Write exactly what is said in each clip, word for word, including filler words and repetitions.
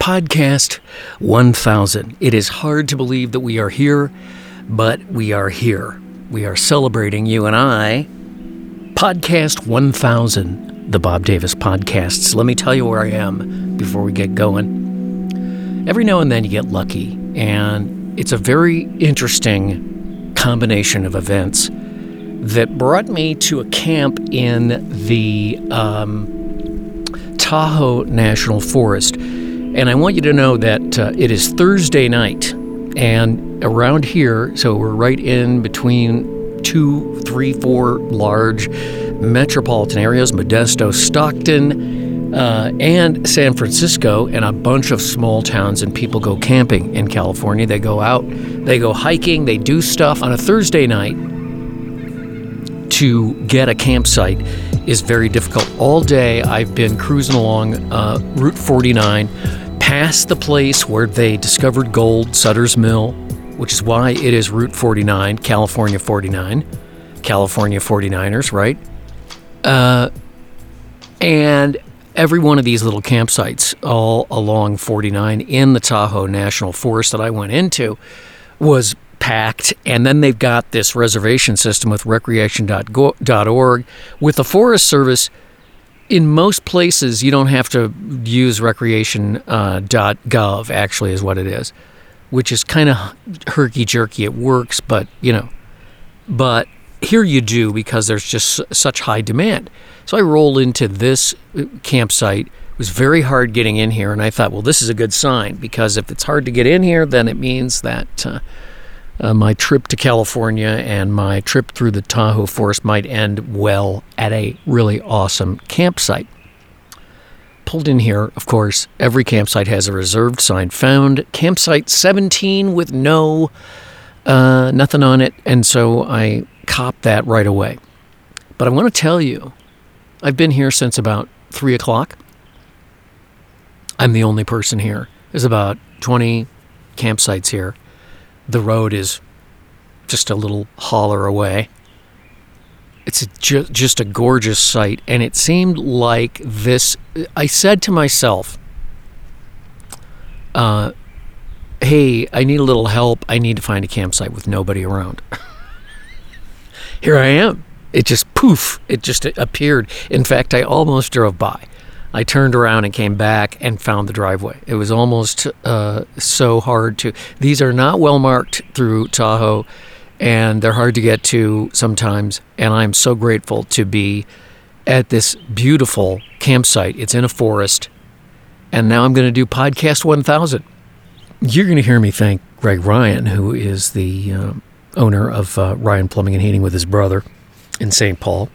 Podcast one thousand. It is hard to believe that we are here, but we are here. We are celebrating, you and I, Podcast one thousand, the Bob Davis Podcasts. Let me tell you where I am before we get going. Every now and then you get lucky, and it's a very interesting combination of events that brought me to a camp in the um, Tahoe National Forest. And I want you to know that uh, it is Thursday night, and around here, so we're right in between two, three, four large metropolitan areas, Modesto, Stockton, uh, and San Francisco, and a bunch of small towns, and people go camping in California. They go out, they go hiking, they do stuff. On a Thursday night, to get a campsite is very difficult. All day I've been cruising along uh, Route forty-nine, past the place where they discovered gold, Sutter's Mill, which is why it is Route forty-nine, California forty-nine, California forty-niners, right? Uh, and every one of these little campsites all along forty-nine in the Tahoe National Forest that I went into was packed, and then they've got this reservation system with recreation dot org. With the Forest Service, in most places, you don't have to use recreation dot gov, actually, is what it is, which is kind of herky-jerky. It works, but, you know, but here you do because there's just such high demand. So I rolled into this campsite. It was very hard getting in here, and I thought, well, this is a good sign, because if it's hard to get in here, then it means that uh, Uh, my trip to California and my trip through the Tahoe Forest might end well at a really awesome campsite. Pulled in here, of course, every campsite has a reserved sign. Found campsite seventeen with no, uh, nothing on it, and so I copped that right away. But I want to tell you, I've been here since about three o'clock. I'm the only person here. There's about twenty campsites here. The road is just a little holler away. It's a ju- just a gorgeous sight, and it seemed like this. I said to myself, uh, hey, I need a little help. I need to find a campsite with nobody around. Here I am. It just poof, it just appeared. In fact, I almost drove by. I turned around and came back and found the driveway. It was almost uh, so hard to... These are not well marked through Tahoe, and they're hard to get to sometimes, and I'm so grateful to be at this beautiful campsite. It's in a forest, and now I'm going to do Podcast one thousand. You're going to hear me thank Greg Ryan, who is the uh, owner of uh, Ryan Plumbing and Heating with his brother in Saint Paul.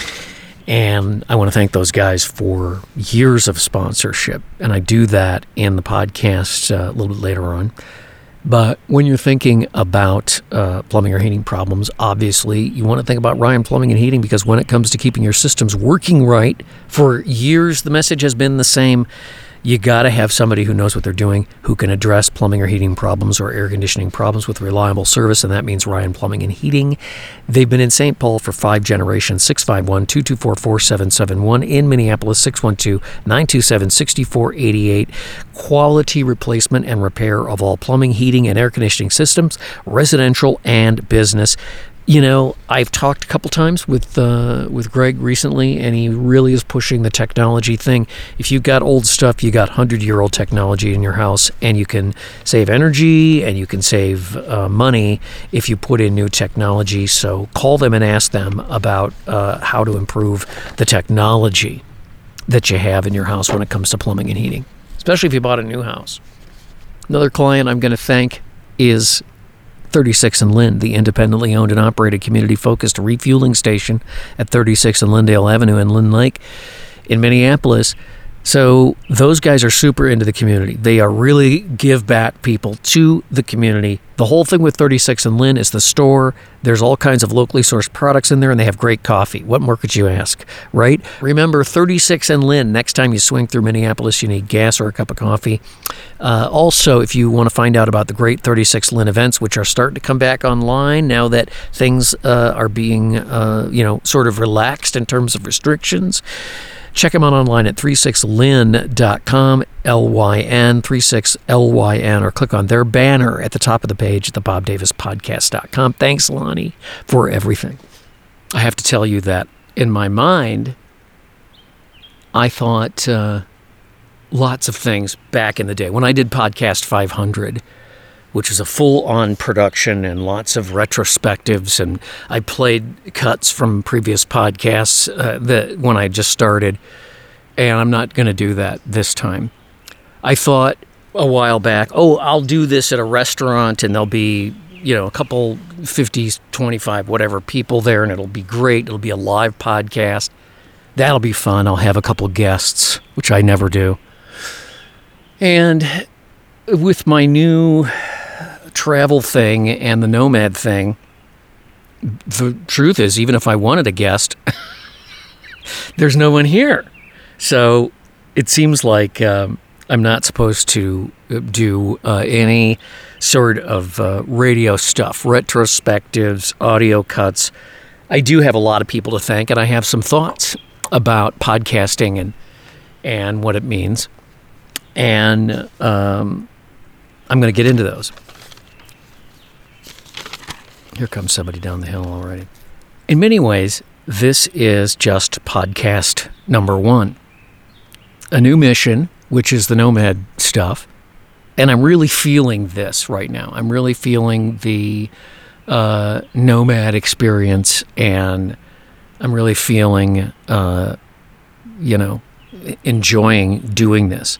And I want to thank those guys for years of sponsorship. And I do that in the podcast uh, a little bit later on. But when you're thinking about uh, plumbing or heating problems, obviously you want to think about Ryan Plumbing and Heating, because when it comes to keeping your systems working right, for years the message has been the same. You got to have somebody who knows what they're doing, who can address plumbing or heating problems or air conditioning problems with reliable service, and that means Ryan Plumbing and Heating. They've been in Saint Paul for five generations. Six five one, two two four, four seven seven one. In Minneapolis, six one two, nine two seven, six four eight eight. Quality replacement and repair of all plumbing, heating, and air conditioning systems, residential and business. You know, I've talked a couple times with uh, with Greg recently, and he really is pushing the technology thing. If you've got old stuff, you got hundred-year-old technology in your house, and you can save energy and you can save uh, money if you put in new technology. So call them and ask them about uh, how to improve the technology that you have in your house when it comes to plumbing and heating, especially if you bought a new house. Another client I'm going to thank is thirty-six and Lynn, the independently owned and operated community-focused refueling station at thirty-six and Lyndale Avenue in Lynn Lake in Minneapolis. So those guys are super into the community. They are really give back people to the community. The whole thing with thirty-six and Lynn is the store. There's all kinds of locally sourced products in there, and they have great coffee. What more could you ask, right? Remember, thirty-six and Lynn, next time you swing through Minneapolis, you need gas or a cup of coffee. Uh, also, if you want to find out about the great thirty-six Lynn events, which are starting to come back online now that things uh, are being, uh, you know, sort of relaxed in terms of restrictions, Check them out online at thirty-six lyn dot com, L Y N, thirty-six L Y N, or click on their banner at the top of the page at the bob davis podcast dot com. Thanks, Lonnie, for everything. I have to tell you that in my mind, I thought uh, lots of things back in the day. When I did Podcast five hundred, which was a full-on production and lots of retrospectives, and I played cuts from previous podcasts uh, that when I just started, and I'm not going to do that this time. I thought a while back, oh, I'll do this at a restaurant, and there'll be, you know, a couple fifty, twenty-five, whatever people there, and it'll be great. It'll be a live podcast. That'll be fun. I'll have a couple guests, which I never do. And with my new travel thing and the nomad thing, the truth is, even if I wanted a guest, there's no one here. So it seems like um, I'm not supposed to do uh, any sort of uh, radio stuff, retrospectives, audio cuts. I do have a lot of people to thank, and I have some thoughts about podcasting and and what it means. And um, I'm going to get into those. Here comes somebody down the hill already. In many ways, this is just podcast number one. A new mission, which is the nomad stuff. And I'm really feeling this right now. I'm really feeling the uh, nomad experience, and I'm really feeling, uh, you know, enjoying doing this.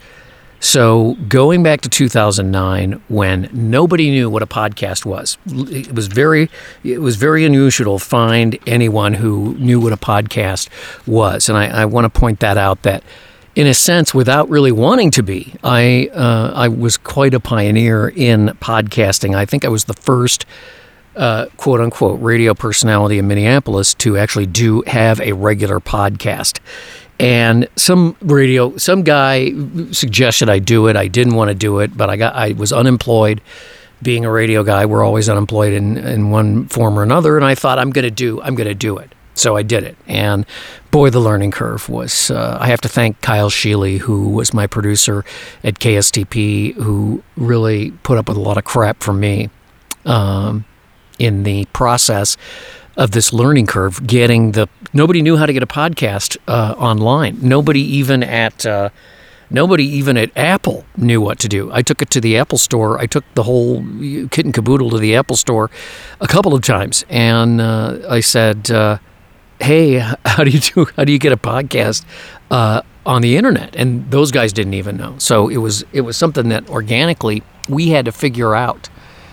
So going back to two thousand nine, when nobody knew what a podcast was, it was very, it was very unusual to find anyone who knew what a podcast was. And I, I want to point that out, that in a sense, without really wanting to be, I uh, I was quite a pioneer in podcasting. I think I was the first uh, quote unquote radio personality in Minneapolis to actually do have a regular podcast. And some radio, some guy suggested I do it. I didn't want to do it, but I got, I was unemployed. Being a radio guy, we're always unemployed in, in one form or another. And I thought, I'm going to do, I'm going to do it. So I did it. And boy, the learning curve was, uh, I have to thank Kyle Sheely, who was my producer at K S T P, who really put up with a lot of crap from me um, in the process of this learning curve, getting the, nobody knew how to get a podcast uh, online. Nobody even at, uh, nobody even at Apple knew what to do. I took it to the Apple store. I took the whole kit and caboodle to the Apple store a couple of times. And uh, I said, uh, hey, how do you do, how do you get a podcast uh, on the internet? And those guys didn't even know. So it was, it was something that organically we had to figure out.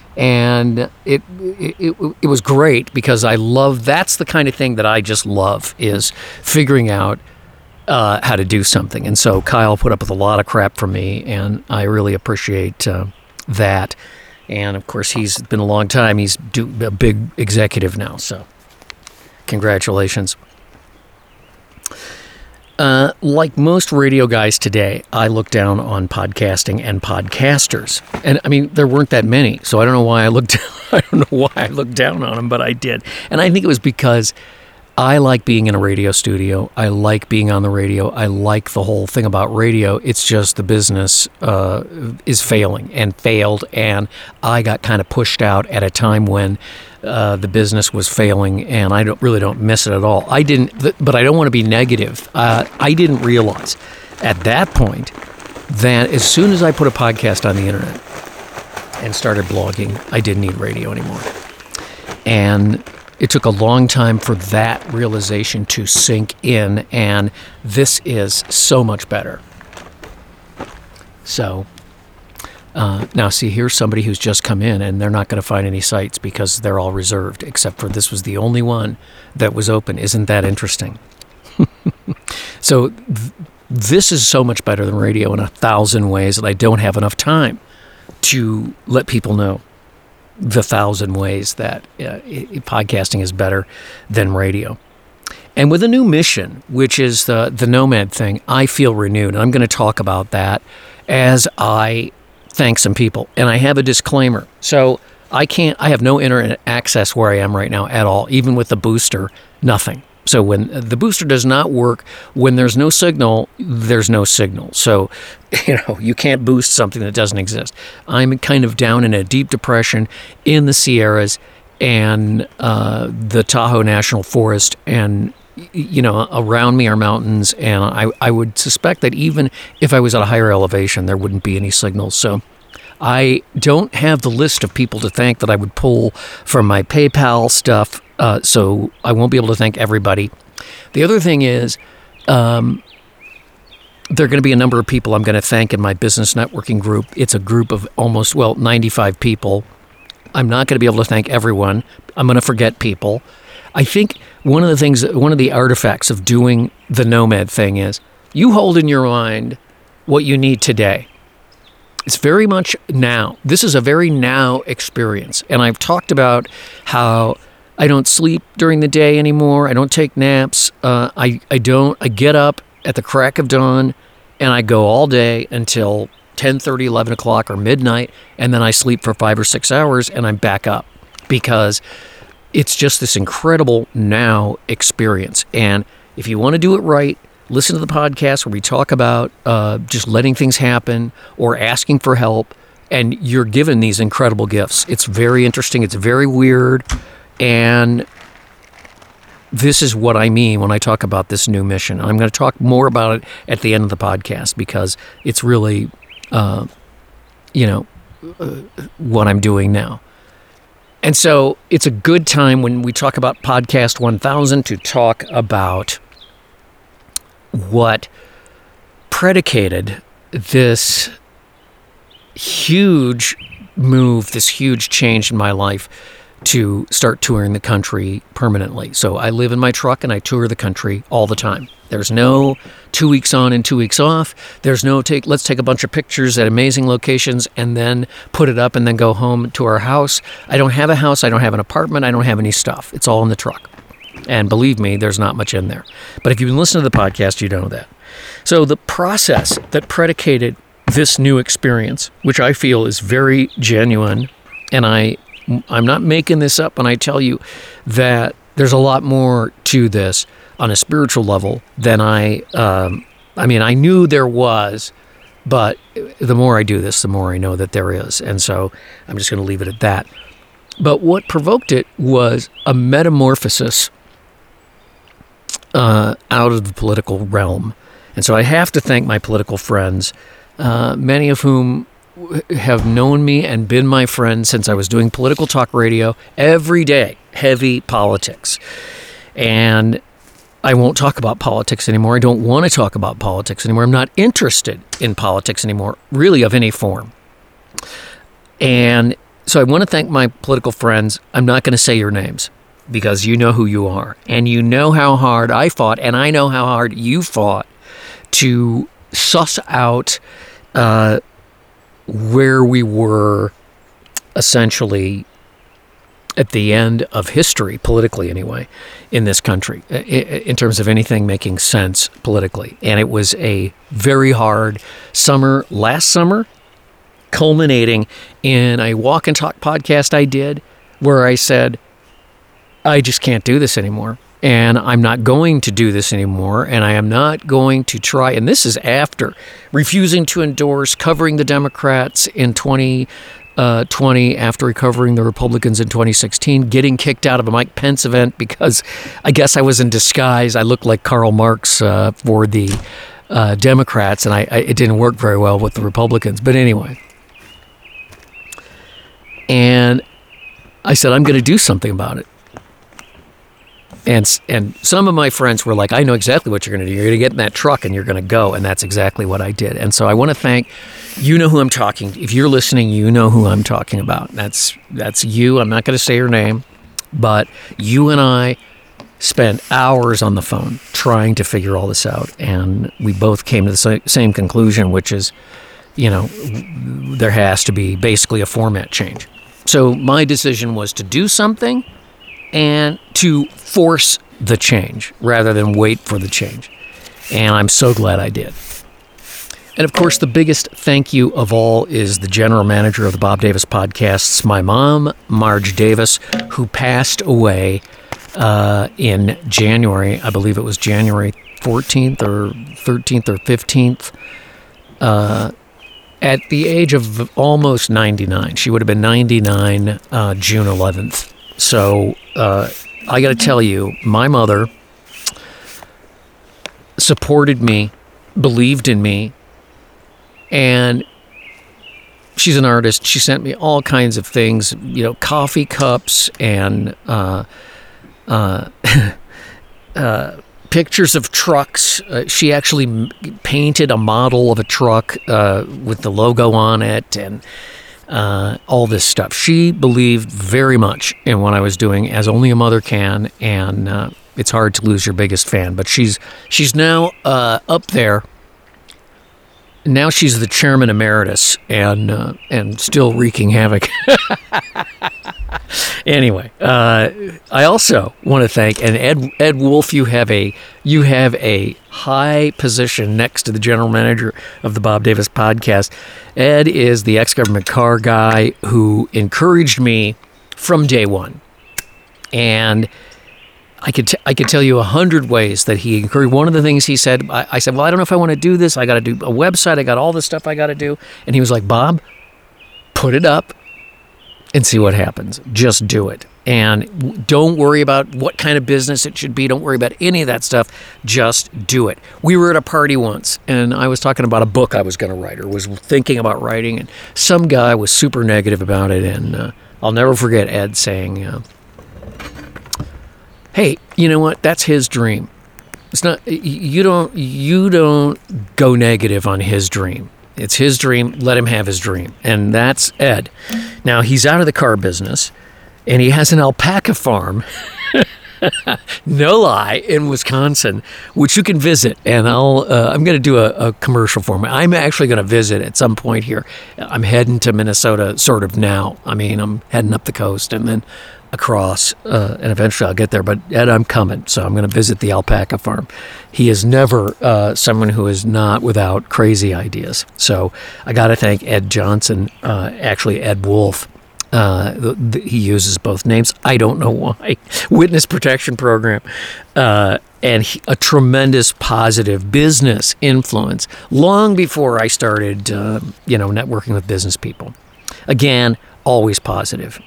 And it, it it it was great, because I love, that's the kind of thing that I just love, is figuring out uh, how to do something. And so Kyle put up with a lot of crap from me, and I really appreciate uh, that. And of course, he's been a long time. He's do, a big executive now, so congratulations. Uh, like most radio guys today, I look down on podcasting and podcasters. And I mean, there weren't that many, so I don't know why I looked I don't know why I looked down on them, but I did. And I think it was because I like being in a radio studio. I like being on the radio. I like the whole thing about radio. It's just the business uh, is failing and failed, and I got kind of pushed out at a time when Uh, the business was failing, and I don't really don't miss it at all. I didn't, but I don't want to be negative. Uh, I didn't realize at that point that as soon as I put a podcast on the internet and started blogging, I didn't need radio anymore. And it took a long time for that realization to sink in, and this is so much better. So Uh, now, see, here's somebody who's just come in, and they're not going to find any sites because they're all reserved, except for this was the only one that was open. Isn't that interesting? So th- this is so much better than radio in a thousand ways that I don't have enough time to let people know the thousand ways that uh, it, podcasting is better than radio. And with a new mission, which is the, the Nomad thing, I feel renewed. And I'm going to talk about that as I thank some people. And I have a disclaimer. So I can't, I have no internet access where I am right now at all. Even with the booster, nothing. So when the booster does not work, when there's no signal, there's no signal. So, you know, you can't boost something that doesn't exist. I'm kind of down in a deep depression in the Sierras and uh, the Tahoe National Forest, and you know, around me are mountains, and I, I would suspect that even if I was at a higher elevation, there wouldn't be any signals. So I don't have the list of people to thank that I would pull from my PayPal stuff, uh, so I won't be able to thank everybody. The other thing is, um, there are going to be a number of people I'm going to thank in my business networking group. It's a group of almost, well, ninety-five people. I'm not going to be able to thank everyone. I'm going to forget people. I think one of the things, one of the artifacts of doing the Nomad thing is you hold in your mind what you need today. It's very much now. This is a very now experience. And I've talked about how I don't sleep during the day anymore. I don't take naps. Uh, I, I don't, I get up at the crack of dawn and I go all day until ten thirty, eleven o'clock or midnight. And then I sleep for five or six hours and I'm back up because it's just this incredible now experience. And if you want to do it right, listen to the podcast where we talk about uh, just letting things happen or asking for help, and you're given these incredible gifts. It's very interesting. It's very weird. And this is what I mean when I talk about this new mission. I'm going to talk more about it at the end of the podcast because it's really, uh, you know, uh, what I'm doing now. And so it's a good time when we talk about Podcast one thousand to talk about what predicated this huge move, this huge change in my life to start touring the country permanently. So I live in my truck and I tour the country all the time. There's no two weeks on and two weeks off. There's no take, let's take a bunch of pictures at amazing locations and then put it up and then go home to our house. I don't have a house. I don't have an apartment. I don't have any stuff. It's all in the truck. And believe me, there's not much in there. But if you've been listening to the podcast, you know that. So the process that predicated this new experience, which I feel is very genuine, and I, I'm not making this up when I tell you that there's a lot more to this on a spiritual level than I, um, I mean, I knew there was, but the more I do this, the more I know that there is. And so I'm just going to leave it at that. But what provoked it was a metamorphosis uh, out of the political realm. And so I have to thank my political friends, uh, many of whom have known me and been my friends since I was doing political talk radio every day, heavy politics. And I won't talk about politics anymore. I don't want to talk about politics anymore. I'm not interested in politics anymore, really, of any form. And so I want to thank my political friends. I'm not going to say your names because you know who you are. And you know how hard I fought, and I know how hard you fought to suss out uh, where we were essentially at the end of history, politically anyway, in this country, in terms of anything making sense politically. And it was a very hard summer last summer, culminating in a walk and talk podcast I did where I said, I just can't do this anymore. And I'm not going to do this anymore. And I am not going to try. And this is after refusing to endorse, covering the Democrats in twenty twenty, after covering the Republicans in twenty sixteen, getting kicked out of a Mike Pence event because I guess I was in disguise. I looked like Karl Marx uh, for the uh, Democrats, and I, I, it didn't work very well with the Republicans. But anyway. And I said, I'm going to do something about it. And and some of my friends were like, I know exactly what you're going to do. You're going to get in that truck and you're going to go. And that's exactly what I did. And so I want to thank, you know who I'm talking. If you're listening, you know who I'm talking about. That's that's you. I'm not going to say your name. But you and I spent hours on the phone trying to figure all this out. And we both came to the same conclusion, which is, you know, there has to be basically a format change. So my decision was to do something and to force the change rather than wait for the change. And I'm so glad I did. And of course, the biggest thank you of all is the general manager of the Bob Davis podcasts, my mom, Marge Davis, who passed away uh, in January. I believe it was January fourteenth or thirteenth or fifteenth. Uh, at the age of almost ninety-nine. She would have been ninety-nine uh, June eleventh. So uh, I got to tell you, my mother supported me, believed in me, and she's an artist. She sent me all kinds of things, you know, coffee cups and uh, uh, uh, pictures of trucks. Uh, she actually m- painted a model of a truck uh, with the logo on it and uh, all this stuff. She believed very much in what I was doing, as only a mother can, and uh, it's hard to lose your biggest fan. But she's she's now uh, up there. Now she's the chairman emeritus and uh, and still wreaking havoc. Anyway, uh, I also want to thank, and Ed Ed Wolf, you have a you have a high position next to the general manager of the Bob Davis podcast. Ed is the ex-government car guy who encouraged me from day one, and I could t- I could tell you a hundred ways that he encouraged. One of the things he said, I, I said, well, I don't know if I want to do this. I got to do a website. I got all this stuff I got to do. And he was like, Bob, put it up and see what happens. Just do it. And don't worry about what kind of business it should be. Don't worry about any of that stuff. Just do it. We were at a party once, and I was talking about a book I was going to write or was thinking about writing. And some guy was super negative about it. And uh, I'll never forget Ed saying, uh, hey, you know what? That's his dream. It's not, you don't, you don't go negative on his dream. It's his dream. Let him have his dream. And that's Ed. Now, he's out of the car business, and he has an alpaca farm, no lie, in Wisconsin, which you can visit. And I'll, uh, I'm going to do a, a commercial for him. I'm actually going to visit at some point here. I'm heading to Minnesota sort of now. I mean, I'm heading up the coast and then across, uh, and eventually I'll get there. But Ed, I'm coming, so I'm going to visit the alpaca farm. He is never uh, someone who is not without crazy ideas. So I got to thank Ed Johnson, uh, actually Ed Wolf. Uh, the, the, he uses both names. I don't know why. Witness Protection Program. Uh, and he, a tremendous positive business influence long before I started, uh, you know, networking with business people. Again, always positive.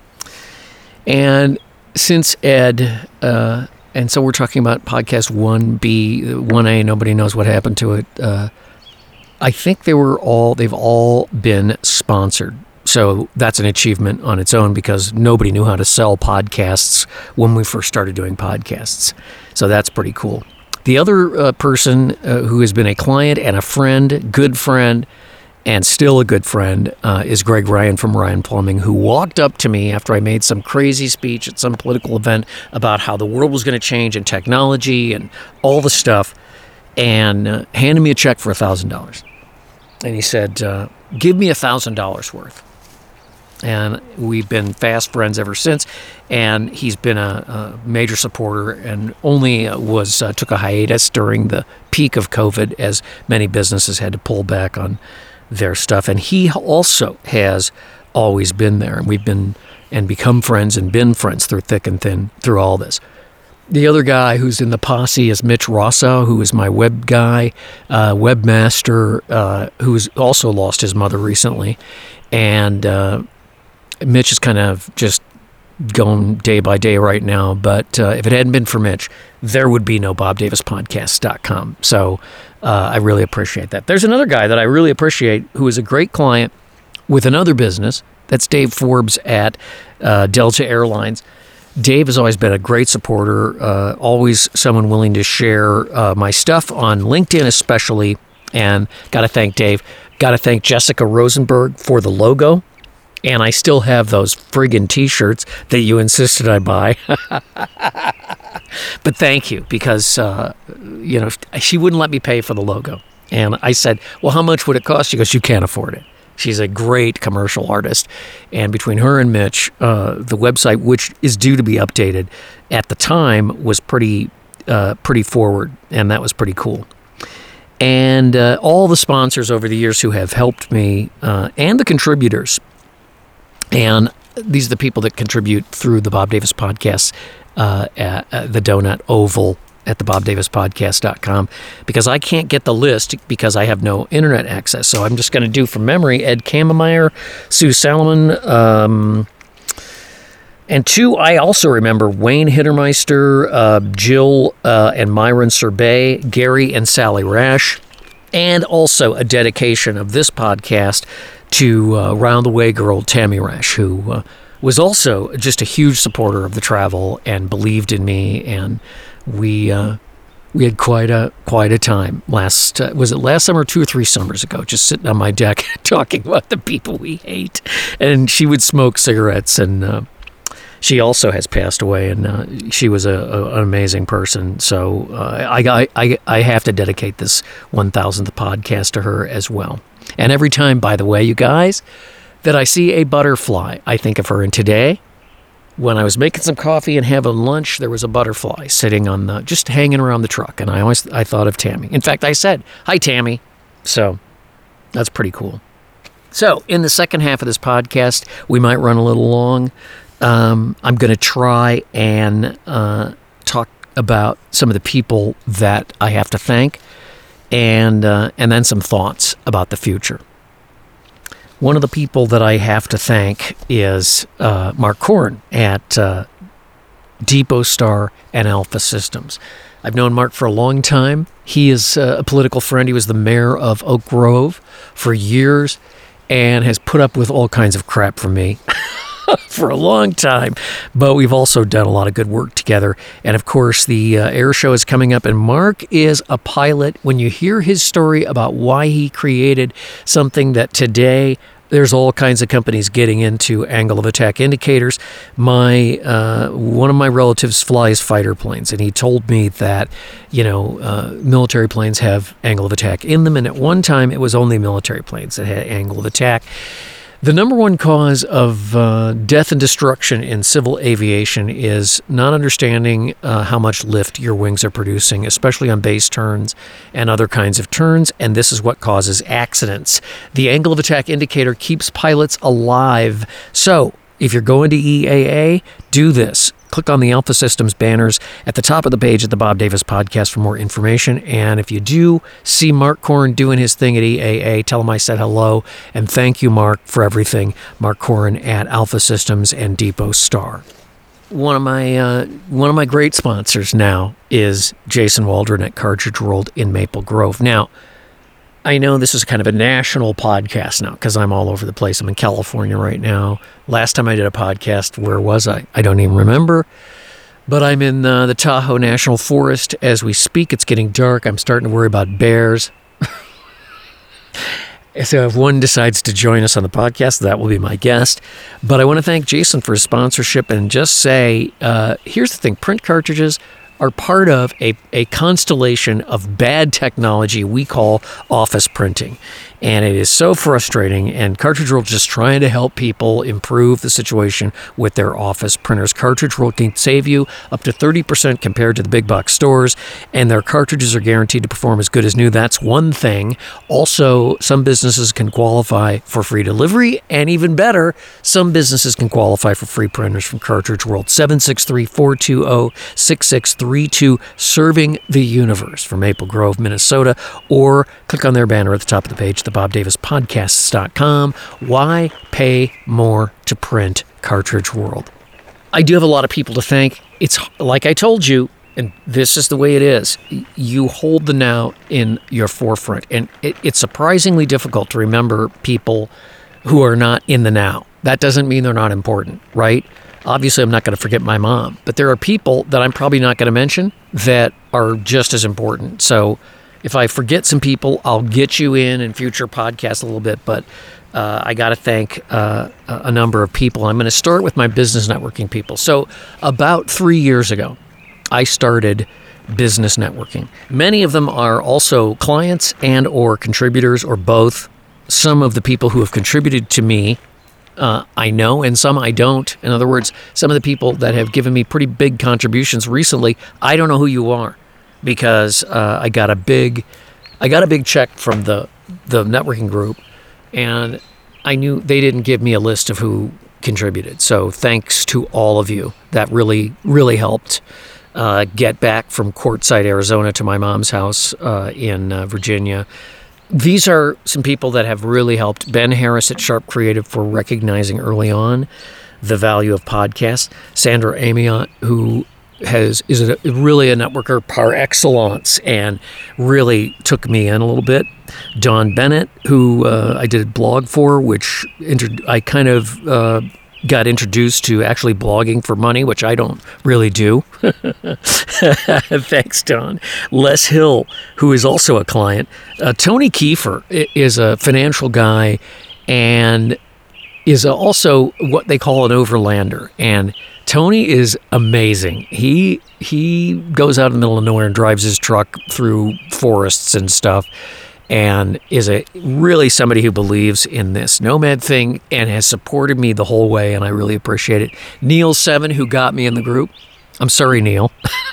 And since Ed, uh, and so we're talking about podcast one B, one A, nobody knows what happened to it. Uh, I think they were all, they've all been sponsored. So that's an achievement on its own because nobody knew how to sell podcasts when we first started doing podcasts. So that's pretty cool. The other uh, person uh, who has been a client and a friend, good friend, and still a good friend, uh, is Greg Ryan from Ryan Plumbing, who walked up to me after I made some crazy speech at some political event about how the world was going to change and technology and all the stuff, and uh, handed me a check for one thousand dollars. And he said, uh, give me one thousand dollars worth. And we've been fast friends ever since. And he's been a, a major supporter and only was uh, took a hiatus during the peak of COVID as many businesses had to pull back on their stuff. And he also has always been there. And we've been and become friends and been friends through thick and thin through all this. The other guy who's in the posse is Mitch Rosso, who is my web guy, uh, webmaster, uh, who's also lost his mother recently. And uh, Mitch is kind of just going day by day right now. But uh, if it hadn't been for Mitch, there would be no bob davis podcast dot com. So uh, I really appreciate that. There's another guy that I really appreciate who is a great client with another business. That's Dave Forbes at uh, Delta Airlines. Dave has always been a great supporter, uh, always someone willing to share uh, my stuff on LinkedIn especially, and got to thank Dave. Got to thank Jessica Rosenberg for the logo, and I still have those friggin' T-shirts that you insisted I buy. But thank you, because, uh, you know, she wouldn't let me pay for the logo. And I said, well, how much would it cost? She goes, you can't afford it. She's a great commercial artist. And between her and Mitch, uh, the website, which is due to be updated at the time, was pretty uh, pretty forward. And that was pretty cool. And uh, all the sponsors over the years who have helped me, uh, and the contributors. And these are the people that contribute through the Bob Davis Podcasts uh, at, at the Donut Oval at the bob davis podcast dot com, because I can't get the list because I have no internet access. So I'm just going to do from memory Ed Kamemeyer, Sue Salomon, um, and two, I also remember Wayne Hittermeister, uh, Jill uh, and Myron Serbay, Gary and Sally Rash, and also a dedication of this podcast to uh, Round the Way girl Tammy Rash, who uh, was also just a huge supporter of the travel and believed in me, and we uh, we had quite a quite a time last uh, was it last summer, two or three summers ago, just sitting on my deck talking about the people we hate, and she would smoke cigarettes, and uh, she also has passed away, and uh, she was a, a, an amazing person. So uh, I, I I have to dedicate this one thousandth podcast to her as well. And every time, by the way, you guys, that I see a butterfly, I think of her. And today, when I was making some coffee and having lunch, there was a butterfly sitting on the, just hanging around the truck. And I always, I thought of Tammy. In fact, I said, "Hi, Tammy." So that's pretty cool. So in the second half of this podcast, we might run a little long. Um, I'm going to try and uh, talk about some of the people that I have to thank, and uh, and then some thoughts about the future. One of the people that I have to thank is uh, Mark Corin at uh, Depot Star and Alpha Systems. I've known Mark for a long time. He is uh, a political friend. He was the mayor of Oak Grove for years and has put up with all kinds of crap from me for a long time, but we've also done a lot of good work together. And of course, the uh, air show is coming up, and Mark is a pilot. When you hear his story about why he created something that today there's all kinds of companies getting into angle of attack indicators. My uh, one of my relatives flies fighter planes, and he told me that, you know, uh, military planes have angle of attack in them, and at one time it was only military planes that had angle of attack. The number one cause of uh, death and destruction in civil aviation is not understanding uh, how much lift your wings are producing, especially on base turns and other kinds of turns, and this is what causes accidents. The angle of attack indicator keeps pilots alive. So if you're going to E A A, do this. Click on the Alpha Systems banners at the top of the page at the Bob Davis Podcast for more information. And if you do see Mark Corin doing his thing at E A A, tell him I said hello. And thank you, Mark, for everything. Mark Corin at Alpha Systems and Depot Star. One of my uh, one of my great sponsors now is Jason Waldron at Cartridge World in Maple Grove. Now, I know this is kind of a national podcast now because I'm all over the place. I'm in California right now. Last time I did a podcast, where was I? I don't even remember. But I'm in uh, the Tahoe National Forest as we speak. It's getting dark. I'm starting to worry about bears. So if one decides to join us on the podcast, that will be my guest. But I want to thank Jason for his sponsorship and just say, uh, here's the thing. Print cartridges are part of a, a constellation of bad technology we call office printing. And it is so frustrating, and Cartridge World is just trying to help people improve the situation with their office printers. Cartridge World can save you up to thirty percent compared to the big box stores, and their cartridges are guaranteed to perform as good as new. That's one thing. Also, some businesses can qualify for free delivery, and even better, some businesses can qualify for free printers from Cartridge World. seven six three, four two zero, six six three two, serving the universe from Maple Grove, Minnesota, or click on their banner at the top of the page, the bob davis podcasts dot com. Why pay more to print? Cartridge World. I do have a lot of people to thank. It's like I told you, and this is the way it is. You hold the now in your forefront, and it, it's surprisingly difficult to remember people who are not in the now. That doesn't mean they're not important, right? Obviously, I'm not going to forget my mom, but there are people that I'm probably not going to mention that are just as important. So if I forget some people, I'll get you in in future podcasts a little bit, but uh, I got to thank uh, a number of people. I'm going to start with my business networking people. So about three years ago, I started business networking. Many of them are also clients and or contributors or both. Some of the people who have contributed to me, uh, I know, and some I don't. In other words, some of the people that have given me pretty big contributions recently, I don't know who you are. Because uh, I got a big, I got a big check from the the networking group, and I knew they didn't give me a list of who contributed. So thanks to all of you. That really, really helped uh, get back from Quartzsite, Arizona to my mom's house uh, in uh, Virginia. These are some people that have really helped. Ben Harris at Sharp Creative for recognizing early on the value of podcasts. Sandra Amiot, who has is a, really a networker par excellence and really took me in a little bit. Don Bennett, who uh, I did a blog for, which inter- I kind of uh, got introduced to actually blogging for money, which I don't really do. Thanks, Don. Les Hill, who is also a client. Uh, Tony Kiefer is a financial guy and is also what they call an overlander. And Tony is amazing. He he goes out in the middle of nowhere and drives his truck through forests and stuff, and is a really somebody who believes in this nomad thing and has supported me the whole way, and I really appreciate it. Neil Seven, who got me in the group. I'm sorry, Neil.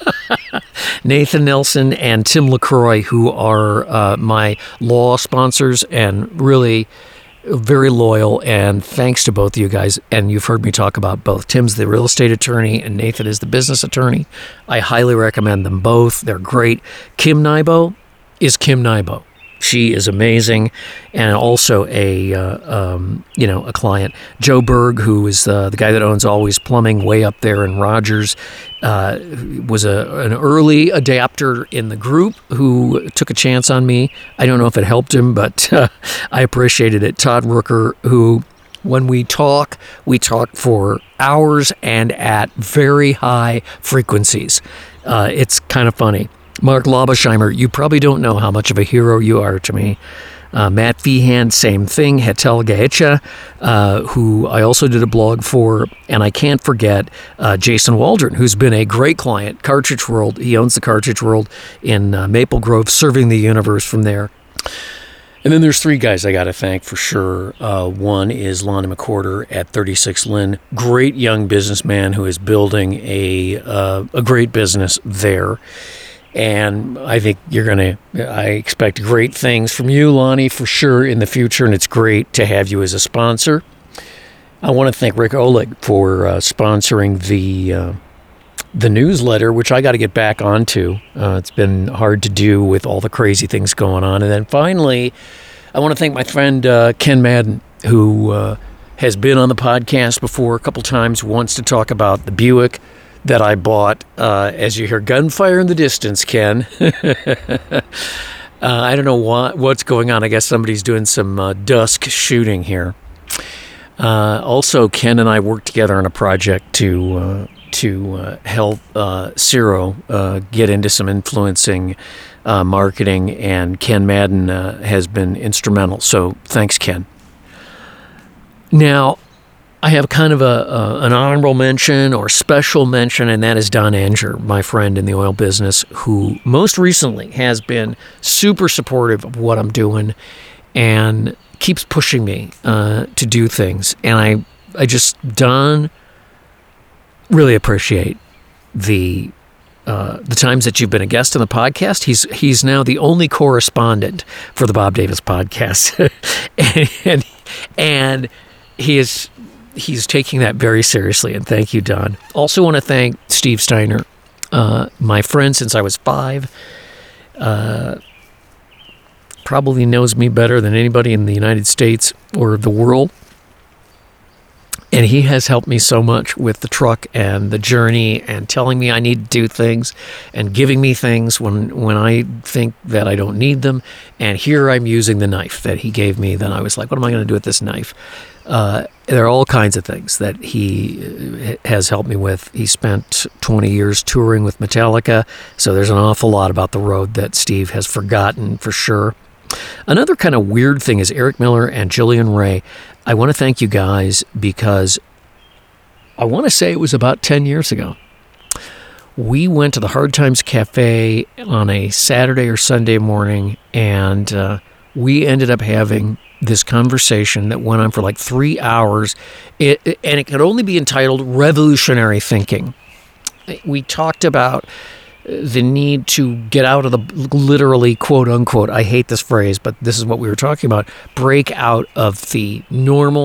Nathan Nelson and Tim LaCroix, who are uh, my law sponsors and really very loyal, and thanks to both of you guys. And you've heard me talk about both. Tim's the real estate attorney and Nathan is the business attorney. I highly recommend them both. They're great. Kim Nybo is Kim Nybo. She is amazing, and also a uh, um, you know a client. Joe Berg, who is uh, the guy that owns Always Plumbing, way up there in Rogers, uh, was a an early adapter in the group who took a chance on me. I don't know if it helped him, but uh, I appreciated it. Todd Rooker, who when we talk, we talk for hours and at very high frequencies. Uh, it's kind of funny. Mark Labasheimer, you probably don't know how much of a hero you are to me. Uh, Matt Feehan, same thing. Hetel Gaecha, uh, who I also did a blog for. And I can't forget uh, Jason Waldron, who's been a great client. Cartridge World, he owns the Cartridge World in uh, Maple Grove, serving the universe from there. And then there's three guys I got to thank for sure. Uh, one is Lonnie McCorder at thirty-six Lynn, great young businessman who is building a uh, a great business there. And I think you're going to, I expect great things from you, Lonnie, for sure in the future. And it's great to have you as a sponsor. I want to thank Rick Oleg for uh, sponsoring the uh, the newsletter, which I got to get back onto. Uh, it's been hard to do with all the crazy things going on. And then finally, I want to thank my friend uh, Ken Madden, who uh, has been on the podcast before a couple times, wants to talk about the Buick that I bought. Uh, as you hear gunfire in the distance, Ken. uh, I don't know what, what's going on. I guess somebody's doing some uh, dusk shooting here. Uh, also, Ken and I worked together on a project to uh, to uh, help uh, Ciro uh, get into some influencing uh, marketing, and Ken Madden uh, has been instrumental. So thanks, Ken. Now, I have kind of a, a an honorable mention or special mention, and that is Don Anger, my friend in the oil business, who most recently has been super supportive of what I'm doing and keeps pushing me uh, to do things. And I, I just, Don, really appreciate the uh, the times that you've been a guest on the podcast. He's he's now the only correspondent for the Bob Davis podcast, and, and and he is. He's taking that very seriously, and thank you, Don. Also want to thank Steve Steiner, uh, my friend since I was five. Uh, probably knows me better than anybody in the United States or the world. And he has helped me so much with the truck and the journey and telling me I need to do things and giving me things when, when I think that I don't need them. And here I'm using the knife that he gave me. Then I was like, what am I going to do with this knife? Uh, there are all kinds of things that he has helped me with. He spent twenty years touring with Metallica, so there's an awful lot about the road that Steve has forgotten for sure. Another kind of weird thing is Eric Miller and Jillian Ray. I want to thank you guys because I want to say it was about ten years ago. We went to the Hard Times Cafe on a Saturday or Sunday morning, and uh, we ended up having this conversation that went on for like three hours, it, it, and it could only be entitled Revolutionary Thinking. We talked about the need to get out of the literally, quote unquote, I hate this phrase, but this is what we were talking about, break out of the normal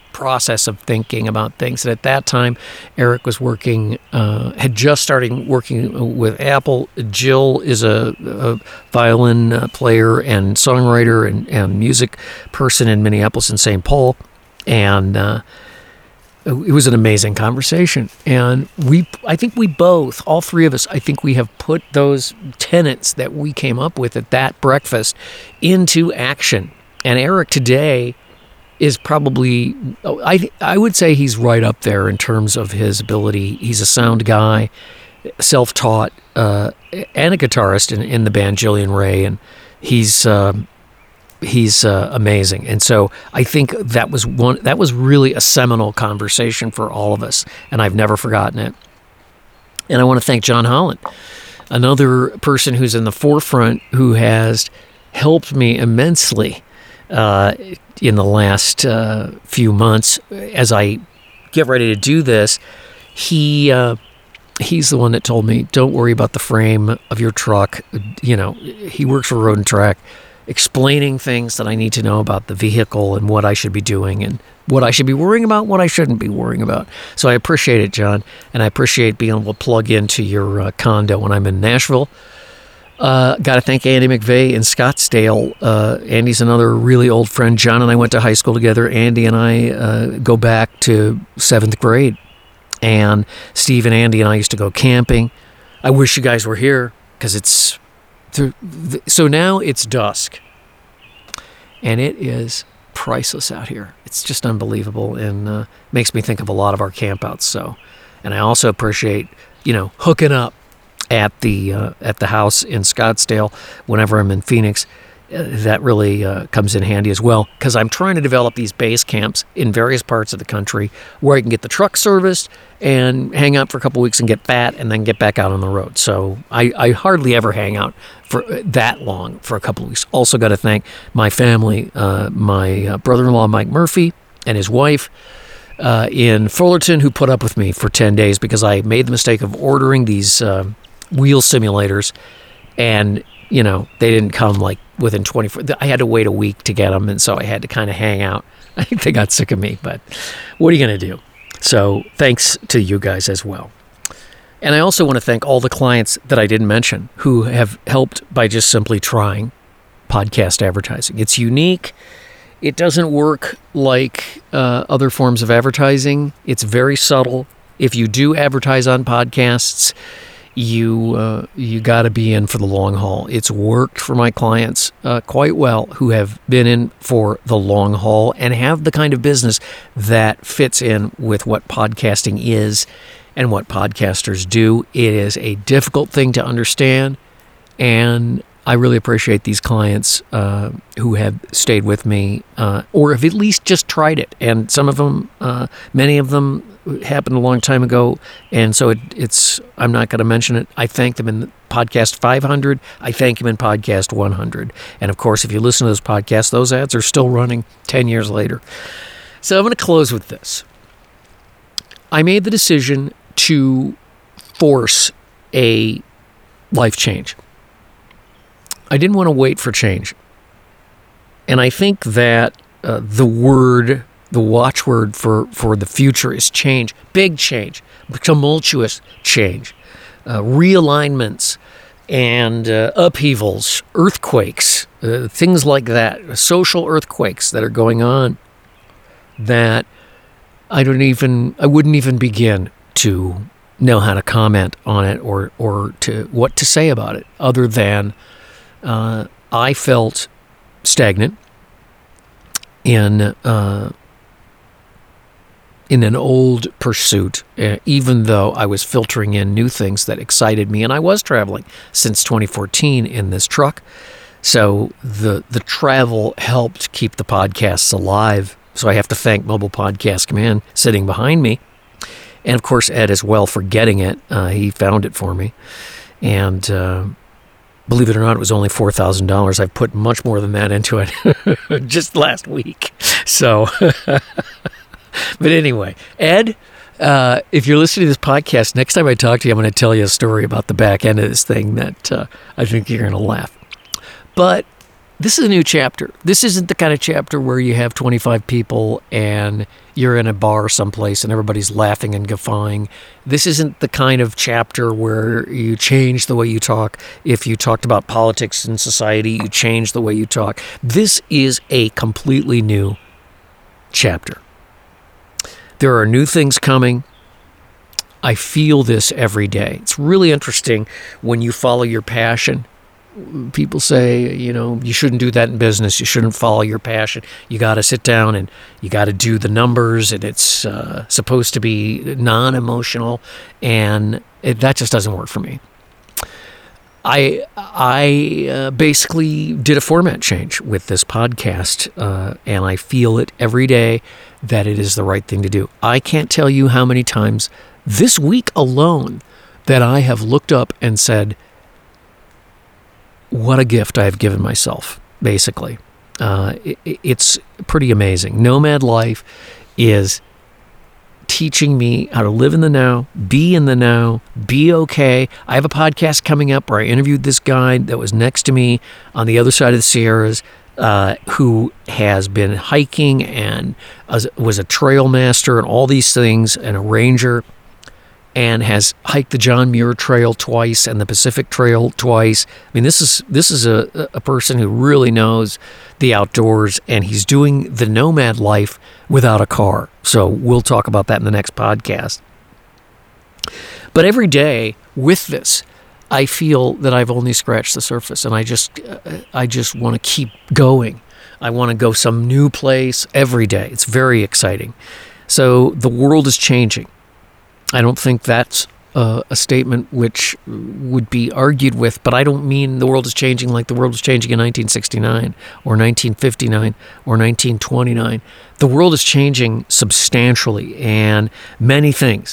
process of thinking about things. And at that time, Eric was working, uh, had just started working with Apple. Jill is a, a violin uh, player and songwriter and, and music person in Minneapolis and Saint Paul. And uh, it was an amazing conversation. And we, I think we both, all three of us, I think we have put those tenets that we came up with at that breakfast into action. And Eric today is probably, I I would say he's right up there in terms of his ability. He's a sound guy, self-taught, uh, and a guitarist in, in the band Jillian Ray, and he's uh, he's uh, amazing. And so I think that was one that was really a seminal conversation for all of us, and I've never forgotten it. And I want to thank John Holland, another person who's in the forefront who has helped me immensely Uh, in the last uh, few months as I get ready to do this. He uh, he's the one that told me, don't worry about the frame of your truck. You know, he works for Road and Track, explaining things that I need to know about the vehicle and what I should be doing and what I should be worrying about, what I shouldn't be worrying about. So I appreciate it, John, and I appreciate being able to plug into your uh, condo when I'm in Nashville. Uh, got to thank Andy McVeigh in Scottsdale. Uh, Andy's another really old friend. John and I went to high school together. Andy and I uh, go back to seventh grade. And Steve and Andy and I used to go camping. I wish you guys were here because it's... Th- th- so now it's dusk. And it is priceless out here. It's just unbelievable and uh, makes me think of a lot of our campouts. So, and I also appreciate, you know, hooking up at the uh, at the house in Scottsdale whenever I'm in Phoenix. Uh, that really uh, comes in handy as well, because I'm trying to develop these base camps in various parts of the country where I can get the truck serviced and hang out for a couple weeks and get fat and then get back out on the road. So I, I hardly ever hang out for that long for a couple of weeks. Also got to thank my family, uh, my uh, brother-in-law Mike Murphy and his wife uh, in Fullerton, who put up with me for ten days because I made the mistake of ordering these uh, wheel simulators, and you know they didn't come like within twenty-four. I had to wait a week to get them, and so I had to kind of hang out. I think they got sick of me, but what are you going to do? So thanks to you guys as well. And I also want to thank all the clients that I didn't mention who have helped by just simply trying podcast advertising. It's unique. It doesn't work like uh, other forms of advertising. It's very subtle. If you do advertise on podcasts, you uh, you got to be in for the long haul. It's worked for my clients uh, quite well, who have been in for the long haul and have the kind of business that fits in with what podcasting is and what podcasters do. It is a difficult thing to understand, and I really appreciate these clients uh, who have stayed with me uh, or have at least just tried it. And some of them, uh, many of them happened a long time ago, and so it, it's, I'm not going to mention it. I thank them in podcast five hundred. I thank them in podcast one hundred. And of course, if you listen to those podcasts, those ads are still running ten years later. So I'm going to close with this. I made the decision to force a life change. I didn't want to wait for change. And I think that uh, the word, the watchword for, for the future is change. Big change, tumultuous change, uh, realignments and uh, upheavals, earthquakes, uh, things like that, social earthquakes that are going on that I don't even, I wouldn't even begin to know how to comment on it or, or to what to say about it other than Uh, I felt stagnant in uh, in an old pursuit, uh, even though I was filtering in new things that excited me, and I was traveling since twenty fourteen in this truck. So the the travel helped keep the podcasts alive. So I have to thank Mobile Podcast Command sitting behind me, and of course Ed as well for getting it. Uh, he found it for me, and. Uh, Believe it or not, it was only four thousand dollars. I've put much more than that into it just last week. So, but anyway, Ed, uh, if you're listening to this podcast, next time I talk to you, I'm going to tell you a story about the back end of this thing that uh, I think you're going to laugh. But this is a new chapter. This isn't the kind of chapter where you have twenty-five people and you're in a bar someplace and everybody's laughing and guffawing. This isn't the kind of chapter where you change the way you talk. If you talked about politics and society, you change the way you talk. This is a completely new chapter. There are new things coming. I feel this every day. It's really interesting when you follow your passion. People say, you know, you shouldn't do that in business. You shouldn't follow your passion. You got to sit down and you got to do the numbers, and it's uh, supposed to be non-emotional, and it, that just doesn't work for me. I I uh, basically did a format change with this podcast, uh, and I feel it every day that it is the right thing to do. I can't tell you how many times this week alone that I have looked up and said, what a gift I have given myself, basically. Uh, it, it's pretty amazing. Nomad Life is teaching me how to live in the now, be in the now, be okay. I have a podcast coming up where I interviewed this guy that was next to me on the other side of the Sierras, uh, who has been hiking and was a trail master and all these things, and a ranger, and has hiked the John Muir Trail twice and the Pacific Trail twice. I mean, this is this is a, a person who really knows the outdoors, and he's doing the nomad life without a car. So we'll talk about that in the next podcast. But every day with this, I feel that I've only scratched the surface, and I just I just want to keep going. I want to go some new place every day. It's very exciting. So the world is changing. I don't think that's uh, a statement which would be argued with, but I don't mean the world is changing like the world was changing in nineteen sixty-nine or nineteen fifty-nine or nineteen twenty-nine. The world is changing substantially, and many things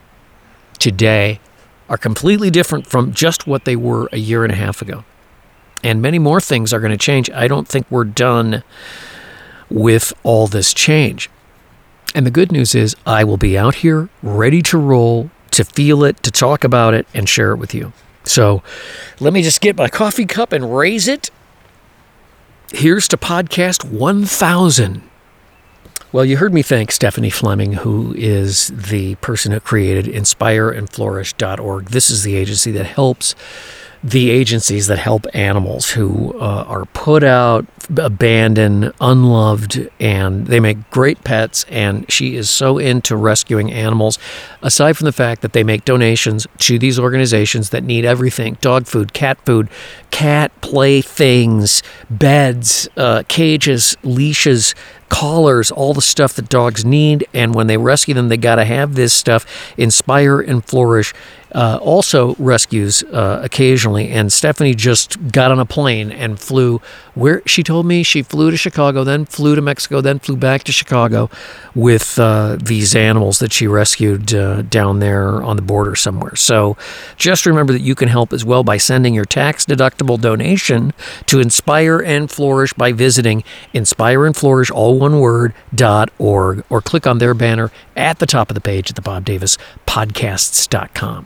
today are completely different from just what they were a year and a half ago. And many more things are going to change. I don't think we're done with all this change. And the good news is I will be out here ready to roll, to feel it, to talk about it, and share it with you. So let me just get my coffee cup and raise it. Here's to podcast one thousand. Well, you heard me thank Stephanie Fleming, who is the person who created inspire and flourish dot org. This is the agency that helps the agencies that help animals who uh, are put out, abandoned, unloved, and they make great pets, and she is so into rescuing animals, aside from the fact that they make donations to these organizations that need everything: dog food, cat food, cat playthings, beds, uh, cages, leashes, collars, all the stuff that dogs need. And when they rescue them, they got to have this stuff. Inspire and Flourish uh, also rescues uh, occasionally. And Stephanie just got on a plane and flew where she told me she flew to Chicago, then flew to Mexico, then flew back to Chicago with uh, these animals that she rescued uh, down there on the border somewhere. So just remember that you can help as well by sending your tax-deductible donation to Inspire and Flourish by visiting Inspire and Flourish, all one word, dot org, or click on their banner at the top of the page at the bob davis podcasts dot com.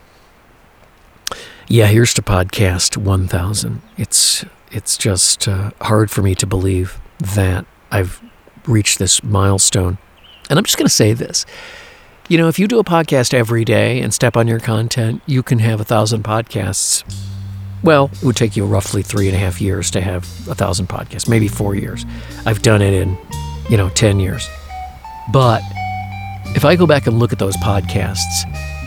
Yeah, here's to podcast one thousand. It's it's just uh, hard for me to believe that I've reached this milestone. And I'm just going to say this. You know, if you do a podcast every day and step on your content, you can have a thousand podcasts. Well, it would take you roughly three and a half years to have a thousand podcasts, maybe four years. I've done it in, you know, ten years. But if I go back and look at those podcasts,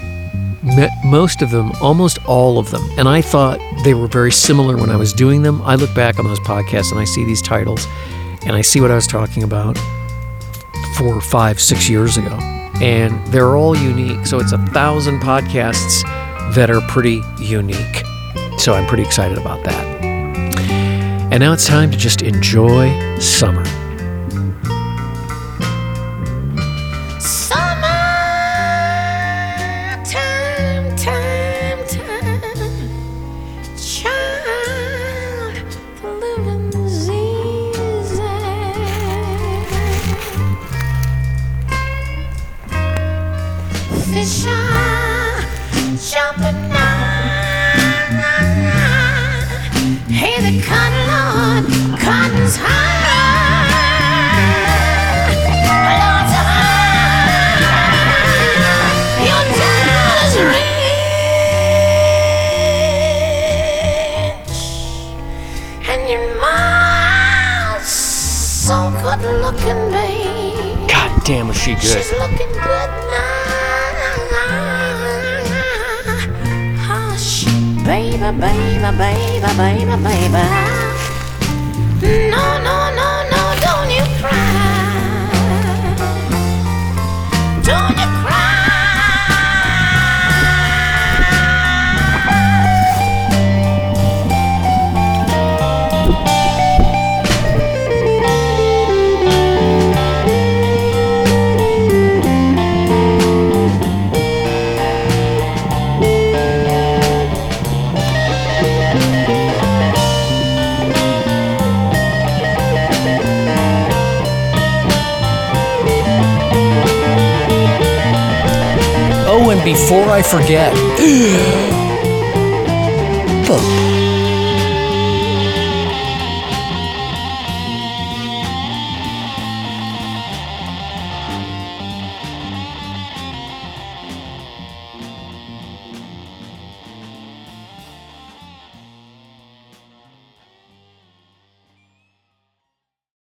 most of them, almost all of them, and I thought they were very similar when I was doing them. I look back on those podcasts and I see these titles and I see what I was talking about four, five, six years ago. And they're all unique. So it's a thousand podcasts that are pretty unique. So I'm pretty excited about that. And now it's time to just enjoy summer. Jumping on, hey, the cuddle on, is high. Lord's high. Your dad is rich, and your mom's so good looking, babe. God damn, is she good? She's looking good now. Hush, baby, baby, baby, baby, baby. No, no, no, no, don't you cry. Don't you cry. Oh, and before I forget, boom.